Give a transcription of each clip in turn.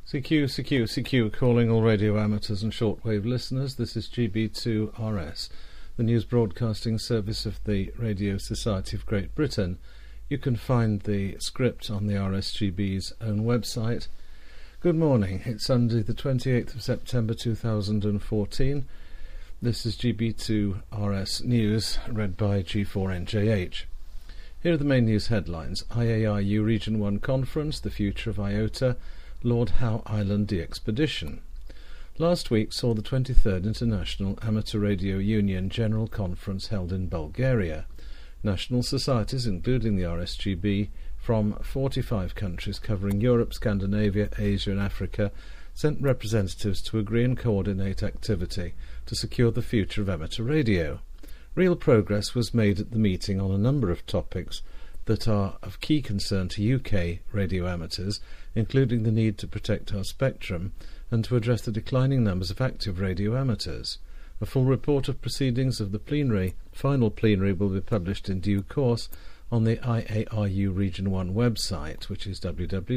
CQ, calling all radio amateurs and shortwave listeners. This is GB2RS, the news broadcasting service of the Radio Society of Great Britain. You can find the script on the RSGB's own website. Good morning, it's Sunday the 28th of September 2014. This is GB2RS News, read by G4NJH. Here are the main news headlines. IARU Region 1 Conference, the future of IOTA, Lord Howe Island de-expedition. Last week saw the 23rd International Amateur Radio Union General Conference held in Bulgaria. National societies, including the RSGB, from 45 countries covering Europe, Scandinavia, Asia and Africa, sent representatives to agree and coordinate activity to secure the future of amateur radio. Real progress was made at the meeting on a number of topics that are of key concern to UK radio amateurs, including the need to protect our spectrum and to address the declining numbers of active radio amateurs. A full report of proceedings of the final plenary will be published in due course on the IARU Region 1 website, which is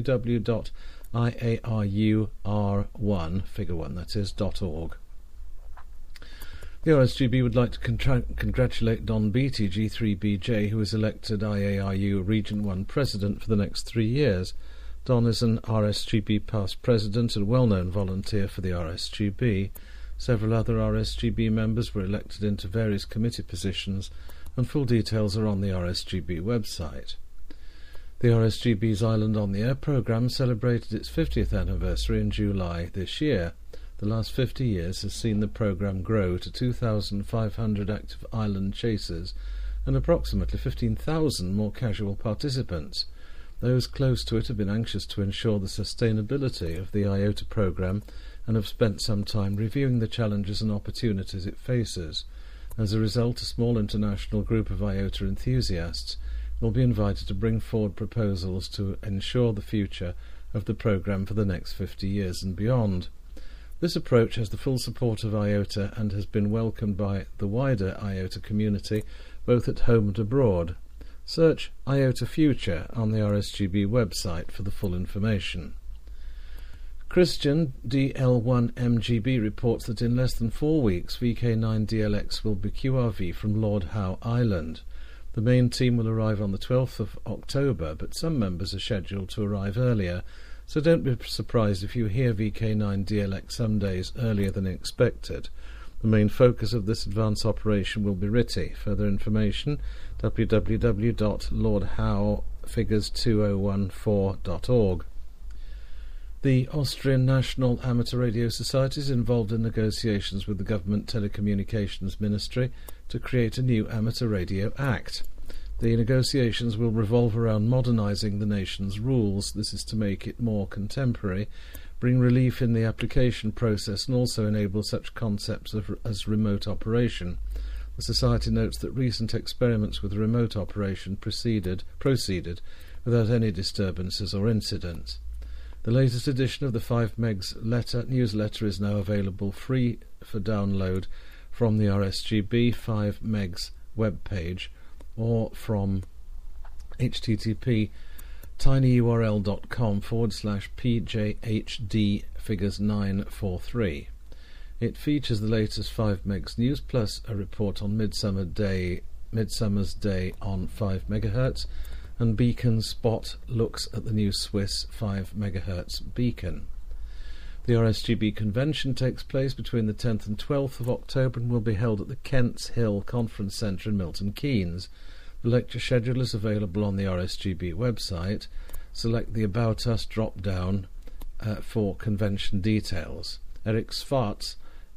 www.iarur1.org. The RSGB would like to congratulate Don Beattie, G3BJ, who is elected IARU Region 1 President for the next 3 years. Don is an RSGB past President and well-known volunteer for the RSGB. Several other RSGB members were elected into various committee positions, and full details are on the RSGB website. The RSGB's Island on the Air programme celebrated its 50th anniversary in July this year. The last 50 years has seen the programme grow to 2,500 active island chasers and approximately 15,000 more casual participants. Those close to it have been anxious to ensure the sustainability of the IOTA programme and have spent some time reviewing the challenges and opportunities it faces. As a result, a small international group of IOTA enthusiasts will be invited to bring forward proposals to ensure the future of the programme for the next 50 years and beyond. This approach has the full support of IOTA and has been welcomed by the wider IOTA community, both at home and abroad. Search IOTA Future on the RSGB website for the full information. Christian DL1MGB reports that in less than 4 weeks VK9DLX will be QRV from Lord Howe Island. The main team will arrive on the 12th of October, but some members are scheduled to arrive earlier, so don't be surprised if you hear VK9DLX some days earlier than expected. The main focus of this advance operation will be RTTY. Further information, www.lordhowefigures2014.org. The Austrian National Amateur Radio Society is involved in negotiations with the Government Telecommunications Ministry to create a new Amateur Radio Act. The negotiations will revolve around modernising the nation's rules. This is to make it more contemporary, bring relief in the application process and also enable such concepts as remote operation. The Society notes that recent experiments with remote operation proceeded without any disturbances or incidents. The latest edition of the 5 Megs newsletter is now available free for download from the RSGB 5 Megs webpage or from http tinyurl.com/pjhd figures 943. It features the latest 5 Megs news plus a report on Midsummer's Day on 5 MHz, and Beacon Spot looks at the new Swiss 5 MHz beacon. The RSGB convention takes place between the 10th and 12th of October and will be held at the Kents Hill Conference Centre in Milton Keynes. The lecture schedule is available on the RSGB website. Select the About Us drop-down for convention details. Eric Svarts,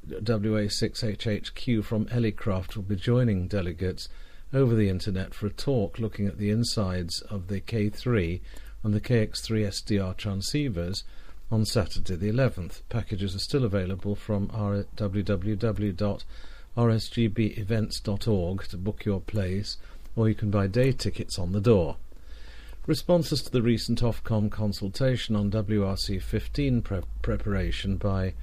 WA6HHQ from Ellicraft, will be joining delegates over the internet for a talk looking at the insides of the K3 and the KX3 SDR transceivers on Saturday the 11th. Packages are still available from www.rsgbevents.org to book your place, or you can buy day tickets on the door. Responses to the recent Ofcom consultation on WRC15 preparation by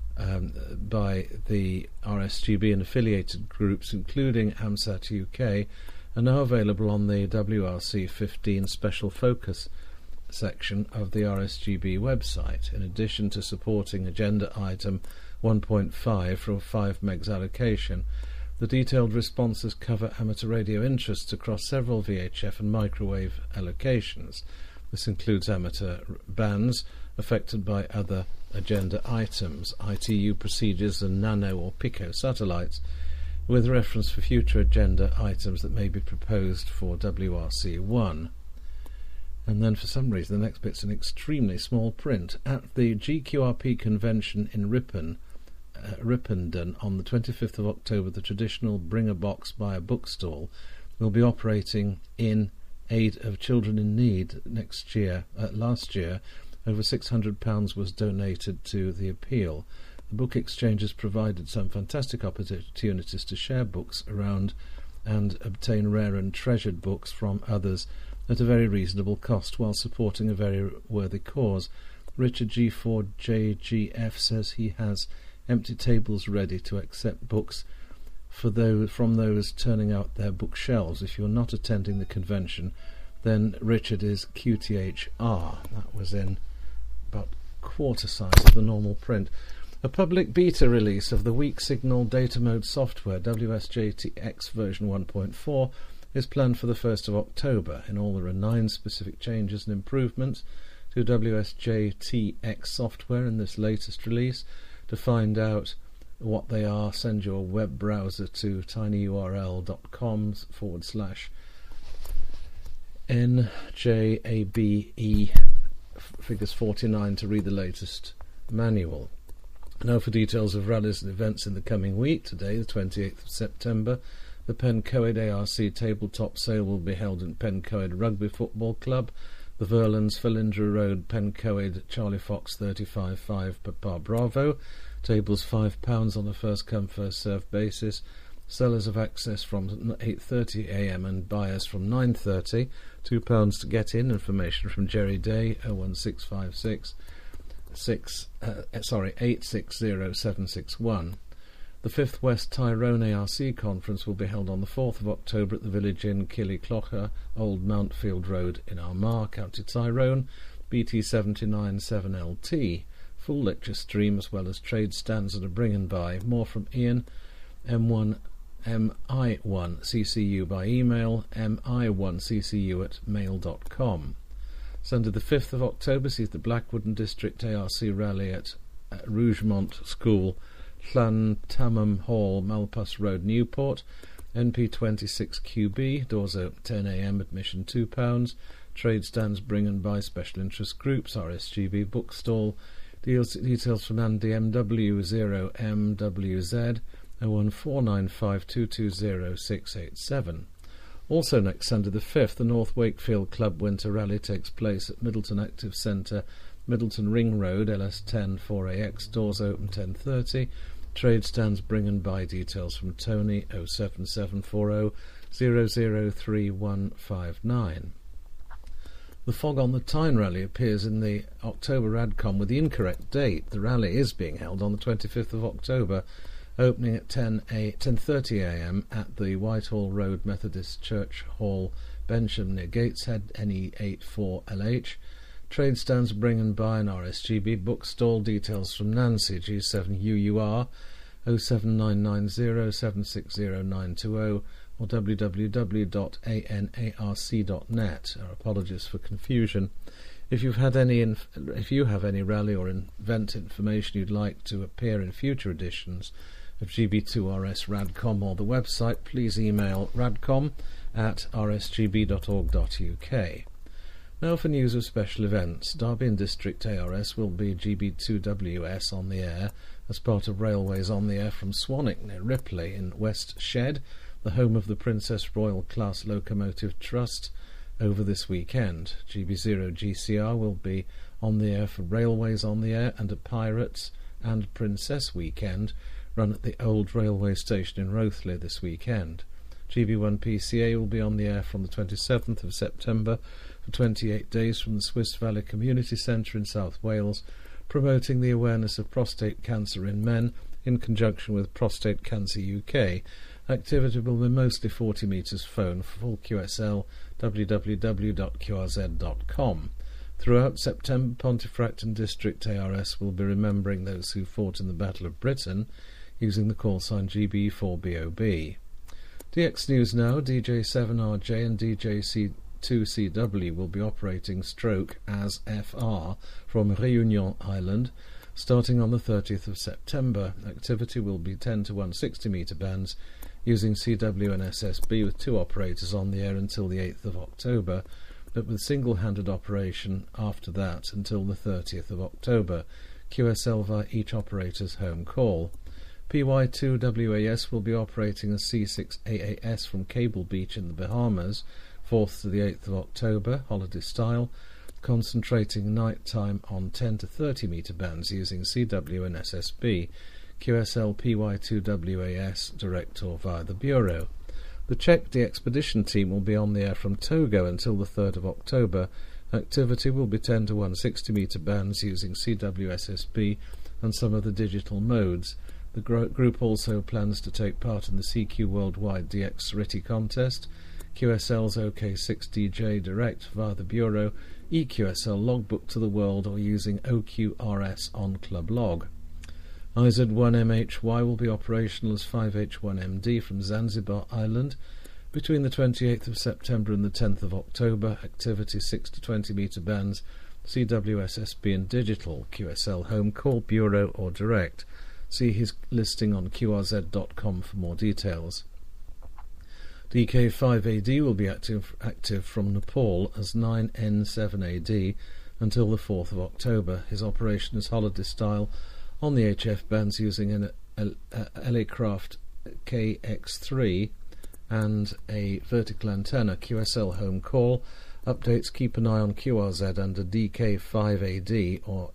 the RSGB and affiliated groups, including AMSAT UK, are now available on the WRC15 Special Focus section of the RSGB website. In addition to supporting agenda item 1.5 for a 5 megs allocation, the detailed responses cover amateur radio interests across several VHF and microwave allocations. This includes amateur bands affected by other agenda items, ITU procedures and nano or pico satellites, with reference for future agenda items that may be proposed for WRC1. And then for some reason the next bit's in extremely small print. At the GQRP convention in Ripponden on the 25th of October, the traditional Bring a Box Buy a Book stall will be operating in aid of children in need next year. Last year, over £600 was donated to the appeal. The book exchange has provided some fantastic opportunities to share books around and obtain rare and treasured books from others at a very reasonable cost while supporting a very worthy cause. Richard G4JGF says he has empty tables ready to accept books from those turning out their bookshelves. If you're not attending the convention, then Richard is QTHR. That was in about quarter size of the normal print. A public beta release of the weak signal data mode software WSJTX version 1.4 is planned for the 1st of October. In all, there are 9 specific changes and improvements to WSJTX software in this latest release. To find out what they are, send your web browser to tinyurl.com/NJABE figures 49 to read the latest manual. Now for details of rallies and events in the coming week. Today, the 28th of September, the Pen Coed ARC tabletop sale will be held in Pen Coed Rugby Football Club, the Verlands, Felindra Road, Pen Coed, Charlie Fox 35-5 Papa Bravo. Tables £5 on a first-come, first-served basis. Sellers have access from 8:30 a.m. and buyers from 9:30. £2 to get in. Information from Jerry Day, 01656 860761. The 5th West Tyrone ARC conference will be held on the 4th of October at the Village Inn, Killyclocher, Old Mountfield Road in Armagh, County Tyrone, BT 79 7LT. Full lecture stream as well as trade stands and a bring and buy. More from Ian, MI1CCU by email, mi1ccu@mail.com. Sunday the 5th of October sees the Blackwood and District ARC rally at Rougemont School, Llantamham Hall, Malpas Road, Newport. NP26QB, doors open 10 a.m, admission £2. Trade stands, bring and buy, special interest groups, RSGB bookstall. Details from Andy MW0MWZ 01495220687. Also next Sunday the 5th, the North Wakefield Club Winter Rally takes place at Middleton Active Centre, Middleton Ring Road, LS10 4AX, doors open 10:30. Trade stands, bring and buy. Details from Tony 07740 003159. The Fog on the Tyne rally appears in the October Radcom with the incorrect date. The rally is being held on the 25th of October, opening at 10:30 a.m. at the Whitehall Road Methodist Church Hall, Bensham near Gateshead, NE84LH. Trade stands, bring and buy, an RSGB bookstall. Details from Nancy, G7UUR 07990760920 or www.anarc.net. Our apologies for confusion. If you have any rally or event information you'd like to appear in future editions of GB2RS Radcom or the website, please email radcom@rsgb.org.uk. Now for news of special events. Derby and District ARS will be GB2WS on the air as part of Railways on the Air from Swanwick near Ripley in West Shed, the home of the Princess Royal Class Locomotive Trust, over this weekend. GB0GCR will be on the air for Railways on the Air and a Pirates and Princess weekend run at the old railway station in Rothley this weekend. GB1PCA will be on the air from the 27th of September for 28 days from the Swiss Valley Community Centre in South Wales, promoting the awareness of prostate cancer in men in conjunction with Prostate Cancer UK. Activity will be mostly 40 metres phone. For full QSL, www.qrz.com. Throughout September, Pontefract and District ARS will be remembering those who fought in the Battle of Britain using the call sign GB4BOB. DX News Now, DJ7RJ and DJC2CW will be operating stroke as FR from Réunion Island starting on the 30th of September. Activity will be 10 to 160 metre bands using CW and SSB with 2 operators on the air until the 8th of October, but with single-handed operation after that until the 30th of October, QSL via each operator's home call. PY2WAS will be operating as C6AAS from Cable Beach in the Bahamas, 4th to the 8th of October, holiday style, concentrating night time on 10 to 30 metre bands using CW and SSB, QSL PY2WAS direct or via the Bureau. The Czech DXpedition team will be on the air from Togo until the 3rd of October. Activity will be 10 to 160 metre bands using CW SSB and some of the digital modes. The group also plans to take part in the CQ Worldwide DX RITI contest, QSL's OK6DJ direct via the Bureau, EQSL logbook to the world or using OQRS on Club Log. IZ1MHY will be operational as 5H1MD from Zanzibar Island between the 28th of September and the 10th of October. Activity 6 to 20 metre bands, CW SSB and digital, QSL home call, Bureau or direct. See his listing on qrz.com for more details. DK5AD will be active from Nepal as 9N7AD until the 4th of October. His operation is holiday style on the HF bands using an Elecraft KX3 and a vertical antenna. QSL home call. Updates keep an eye on QRZ under DK5AD or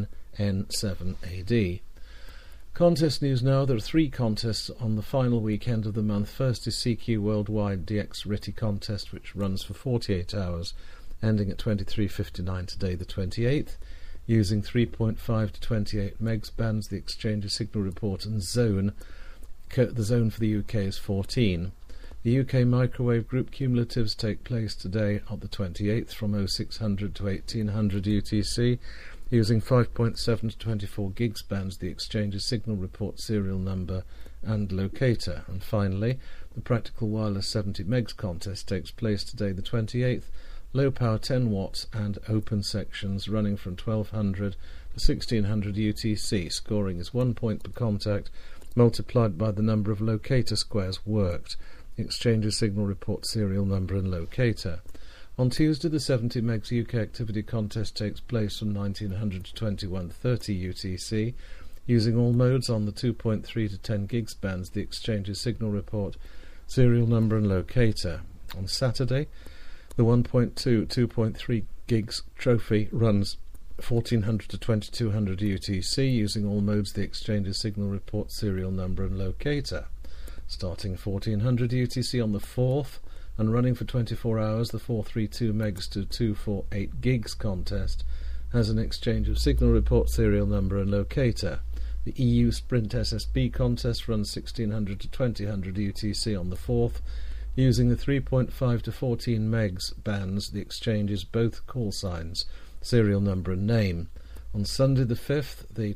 9N7AD. Contest news now. There are 3 contests on the final weekend of the month. First is CQ Worldwide DX RITI contest, which runs for 48 hours, ending at 23:59 today, the 28th, using 3.5 to 28 megs bands. The exchange of signal report and zone. The zone for the UK is 14. The UK microwave group cumulatives take place today on the 28th from 0600 to 1800 UTC. Using 5.7 to 24 gigs bands, the exchange's signal report serial number and locator. And finally, the Practical Wireless 70 megs contest takes place today, the 28th. Low power 10 watts and open sections running from 1200 to 1600 UTC. Scoring is 1 point per contact multiplied by the number of locator squares worked. The exchange's signal report serial number and locator. On Tuesday, the 70 megs UK activity contest takes place from 1900 to 2130 UTC. Using all modes on the 2.3 to 10 gigs bands, the exchange's signal report, serial number and locator. On Saturday, the 1.2, 2.3 gigs trophy runs 1400 to 2200 UTC. Using all modes, the exchange's signal report, serial number and locator. Starting 1400 UTC on the 4th, and running for 24 hours, the 432 megs to 248 gigs contest has an exchange of signal report, serial number and locator. The EU Sprint SSB contest runs 1600 to 2000 UTC on the 4th. Using the 3.5 to 14 megs bands, the exchange is both call signs, serial number and name. On Sunday the 5th, the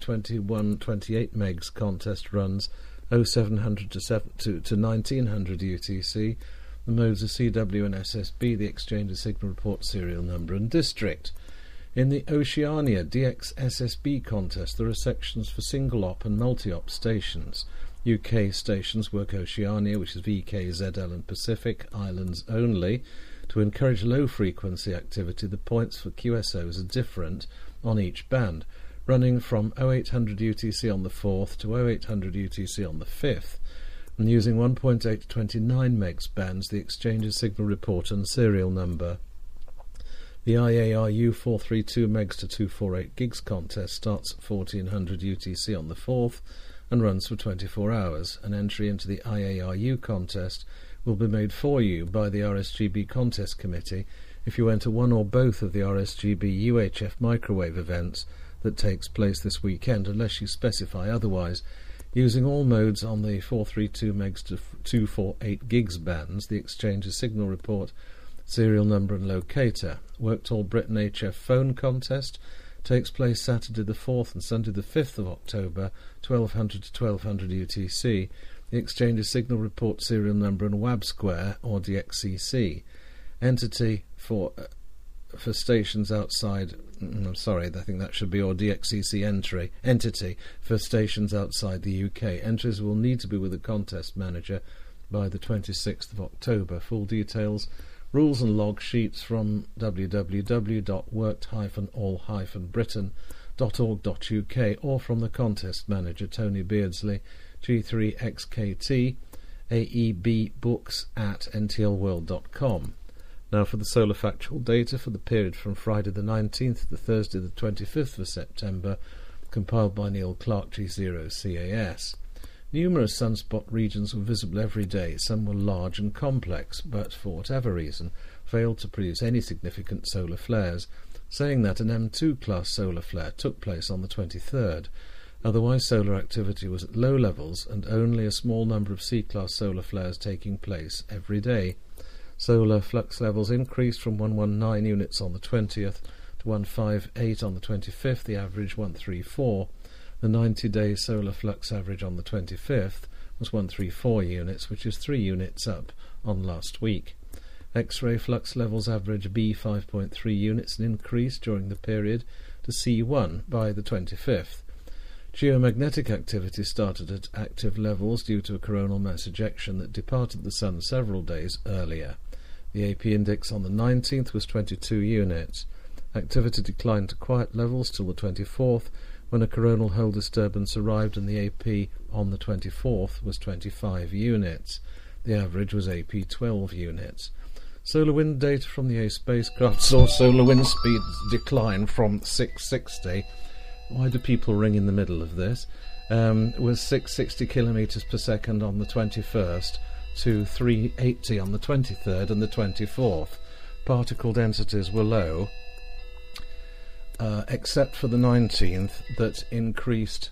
21-28 megs contest runs 0700 to 1900 UTC. The modes are CW and SSB, the exchange of signal report, serial number and district. In the Oceania DX SSB contest, there are sections for single-op and multi-op stations. UK stations work Oceania, which is VK, ZL and Pacific Islands only. To encourage low-frequency activity, the points for QSOs are different on each band, running from 0800 UTC on the 4th to 0800 UTC on the 5th. And using 1.8 to 29 megs bands, the exchange's signal report and serial number. The IARU 432 megs to 248 gigs contest starts at 1400 UTC on the 4th and runs for 24 hours. An entry into the IARU contest will be made for you by the RSGB Contest Committee if you enter one or both of the RSGB UHF microwave events that takes place this weekend, unless you specify otherwise. Using all modes on the 432 megs to 248 gigs bands, the exchange's signal report, serial number and locator. Worked All Britain HF Phone Contest takes place Saturday the 4th and Sunday the 5th of October, 1200 to 1200 UTC. The exchange is Signal Report Serial Number and WAB Square, or DXCC. Entity for stations outside... I'm sorry, I think that should be or DXCC entity for stations outside the UK. Entries will need to be with a contest manager by the 26th of October. Full details, rules and log sheets from www.worked-all-britain.org.uk or from the contest manager Tony Beardsley, G3XKT, aebbooks@ntlworld.com. Now for the solar factual data for the period from Friday the 19th to Thursday the 25th of September, compiled by Neil Clark, G0CAS. Numerous sunspot regions were visible every day. Some were large and complex, but for whatever reason failed to produce any significant solar flares, saying that an M2 class solar flare took place on the 23rd. Otherwise, solar activity was at low levels and only a small number of C-class solar flares taking place every day. Solar flux levels increased from 119 units on the 20th to 158 on the 25th, the average 134. The 90-day solar flux average on the 25th was 134 units, which is 3 units up on last week. X-ray flux levels average B 5.3 units and increased during the period to C1 by the 25th. Geomagnetic activity started at active levels due to a coronal mass ejection that departed the Sun several days earlier. The AP index on the 19th was 22 units. Activity declined to quiet levels till the 24th, when a coronal hole disturbance arrived, and the AP on the 24th was 25 units. The average was AP 12 units. Solar wind data from the A spacecraft saw solar wind speeds decline from 660. Why do people ring in the middle of this? Was 660 kilometres per second on the 21st to 380 on the 23rd and the 24th. Particle densities were low, except for the 19th that increased...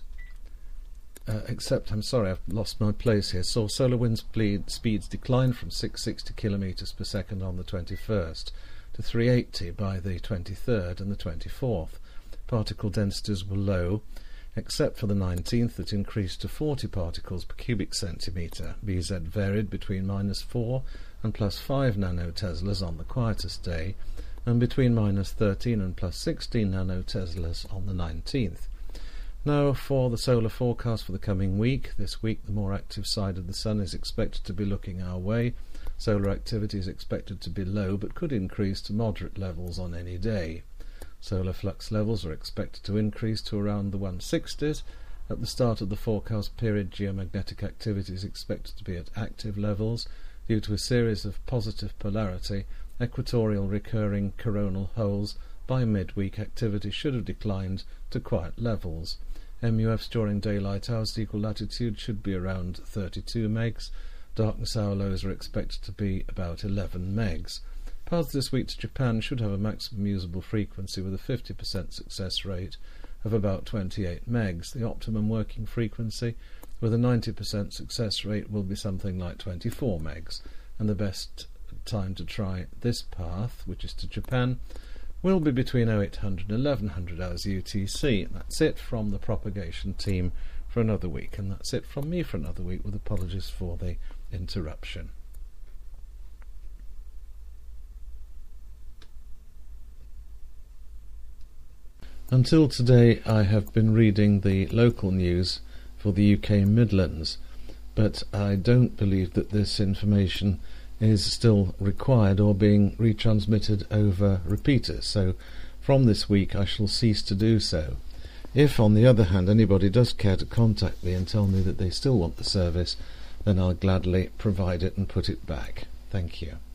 I've lost my place here. Saw solar wind speeds decline from 660 kilometres per second on the 21st to 380 by the 23rd and the 24th. Particle densities were low, except for the 19th that increased to 40 particles per cubic centimetre. BZ varied between -4 and +5 nanoteslas on the quietest day, and between -13 and +16 nanoteslas on the 19th. Now for the solar forecast for the coming week. This week the more active side of the Sun is expected to be looking our way. Solar activity is expected to be low, but could increase to moderate levels on any day. Solar flux levels are expected to increase to around the 160s. At the start of the forecast period, geomagnetic activity is expected to be at active levels due to a series of positive polarity, equatorial recurring coronal holes. By midweek, activity should have declined to quiet levels. MUFs during daylight hours at equal latitude should be around 32 megs. Darkness hour lows are expected to be about 11 megs. Paths this week to Japan should have a maximum usable frequency with a 50% success rate of about 28 megs. The optimum working frequency with a 90% success rate will be something like 24 megs, and the best time to try this path, which is to Japan, will be between 0800 and 1100 hours UTC. That's it from the propagation team for another week, and that's it from me for another week, with apologies for the interruption. Until today I have been reading the local news for the UK Midlands, but I don't believe that this information is still required or being retransmitted over repeaters, so from this week I shall cease to do so. If, on the other hand, anybody does care to contact me and tell me that they still want the service, then I'll gladly provide it and put it back. Thank you.